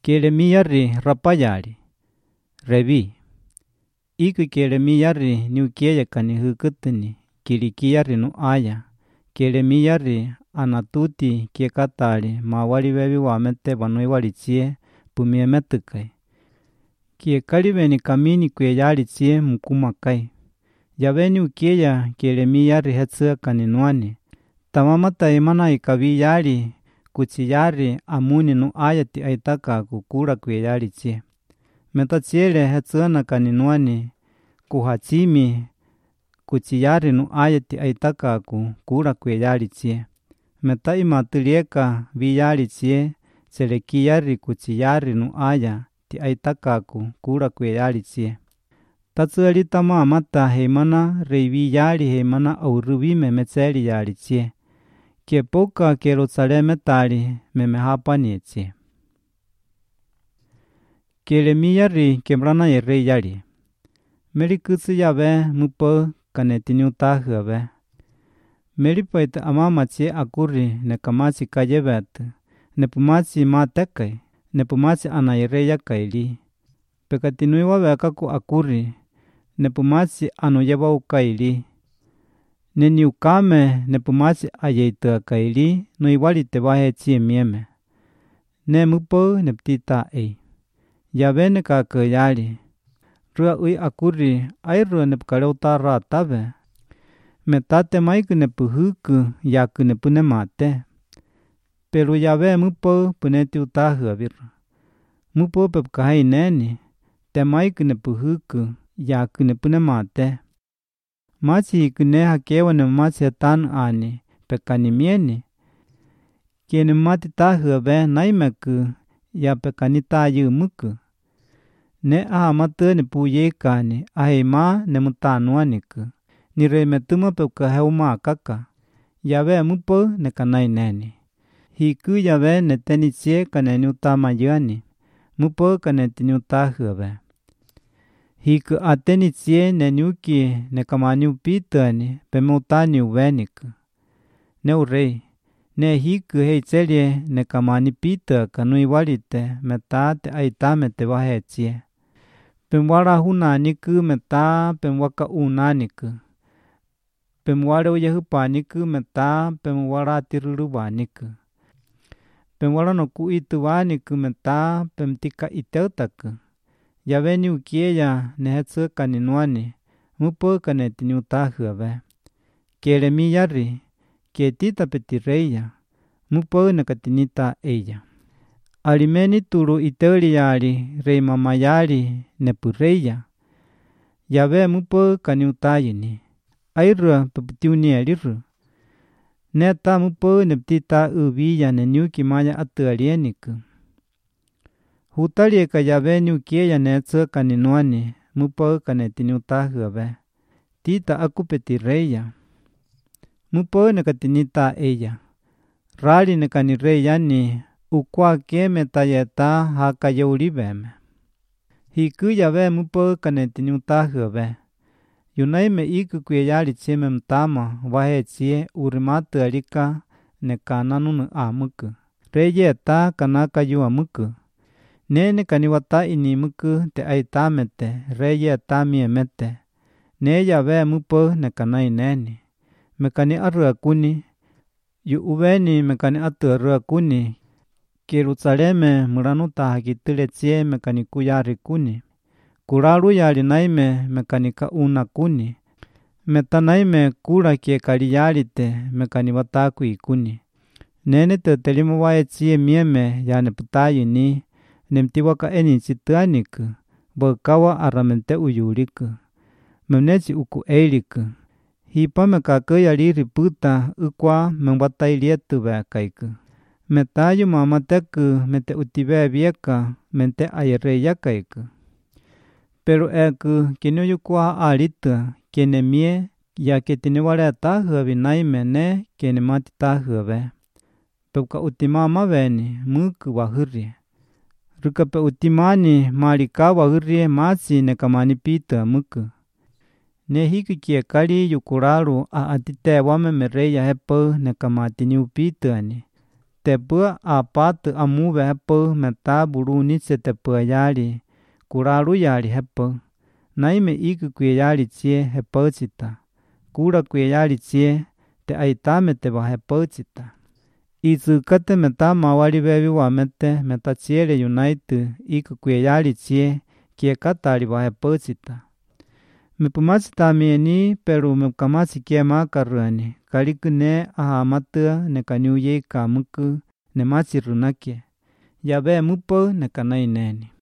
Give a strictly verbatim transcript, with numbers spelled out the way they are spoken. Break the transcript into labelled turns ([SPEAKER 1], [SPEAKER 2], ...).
[SPEAKER 1] Kelemiyari rapayari. Revi. Iku kelemiyari niukieya kanihukutini. Kilikiyari no aya. Kelemiyari anatuti kiekatali mawali vevi wamete vanui walichie pumiemetukai. Kiekaliveni kamini kueyalichie mukumakai. Yaveni ukieya kelemiyari hetsuka kaninuani. Tamamata imana ikaviyari kuchiyari amuni no ayati aitaka kukura kueyalichie. Metachiele hetsuana kaninuani kuhachimi kuchiyari no ayati aitaka kukura kueyalichie. Meta imatilieka viyalichie selekiyari kuchiyari no aya ti aitaka kukura kueyalichie. Tatsuelita mamata heimana reiviyali heimana auruvime metseli yalichie. Kiepoka Yerusalem memehapaniechie. Kelemiyari kemrana yereyali. Melikutsi yave mupo kanetiniutahave. Melipaita amamachi akuri nekamachi kayevet. Nepumachi matekai. Nepumachi anayereya kaili. Pekatinui wavekaku akuri. Nepumachi anuyeva ukaili. Neniukame nepumachi ayeitua kaili no iwali te wahechie mieme. Ne mupo neptita ei. Yave nekakayali. Rua ui akuri airua nepkaleuta ratave. Metate maiku nepuhuku yaku nepunemate. Pero yave mupo puneti utahu aviru. Mupo pepkahai neni. Te maiku nepuhuku yaku nepunemate. Machi ikune hakewa ne machi etanu ani pekanimieni. Kiene mati tahu ave naimeku ya pekanita yumuku. Ne aha matene puyekani ahema ne mutanuaniku. Nire metuma pepkaheuma kaka. Yave mupo ne kanai neni. Hiku yave ne tenichie kaneni utama yuani. Mupo kanetini utahu ave. Hiku atenichie neniuki nekamani upitani pemeutani uveniku. Ne urei. Ne hiku heichelie nekamani pita kanui walite metate aitamete wahechie. Pemwara hunaniku meta pemwaka unaniku. Pemwara uyehupaniku meta pemwara tirurubaniku. Pemwara no kuituwaniku meta pemtika iteutaku. Yaveni ukieya nehetsu kaninuani. Mupo kanetini utahu ave. Kelemiyari. Kietita petireya. Mupo nekatinita eya. Alimeni turu iteuliyali reimamayali nepureya. Yave mupo kaniutayini. Airua peputiunieliru. Neta mupo neptita uviya neniuki maya atualieniku. Hutalieka yaveni ukieya nehetsu kaninuani. Mupo kanetini utahu ave. Tita aku petireya. Mupo nekatinita eya. Rali nekanireyani ukwa keme tayeta haka yeuliveme. Hiku yave mupo kanetini utahu ave. Yunaime iku kueyali chime mtama wahechie urimatu alika nekananunu amuku. Reyeta kanaka yuamuku. Nene kaniwata inimuku te aitamete reyeta miemete. Ne yave mupo nekanai neni. Mekani arua kuni. Yu uveni mekani atu arua kuni. Yerusaleme muranuta hakitulechie mekani kuyari kuni. Kuralu yali naime mekanika una kuni. Meta naime kura kiekali yalite mekani wataku ikuni. Nene te telimu waechie mieme yane putayini. Nemtiwaka eni chituaniku. Bakawa aramente uyuliku. Memnechi uku eiliku. Hipa mekakaya liri puta ukwa memwatailietu vekaiku. Metayu mamateku mete utibe vieka mente ayereyakaiku. Pero eku kinuyu kwa alita kiene mie ya ketiniwale tahu avi naime ne kiene mati tahu ave. Peuka utimama veni muku wahuri. Rukape utimani malika wahuri machi nekamani pita muku. Ne hiku kiekali yukuralu a atite wame mereya hepo nekamati ni upitani. te pua apatu amuve hepu meta buruni sete pua yali kuraru yali hepu naime iku kue yali cie hepu cita kura kue yali cie te aitame te ba hepu cita isu kate meta mawali bebi wa mete meta ciele united iku kue yali cie kie katali ba hepu cita me pumasi tamieni peru me kamasi kie makarani kaliku ne aha matua ne kaniuye kamuku ne masi runake yabe mupo ne kanai neni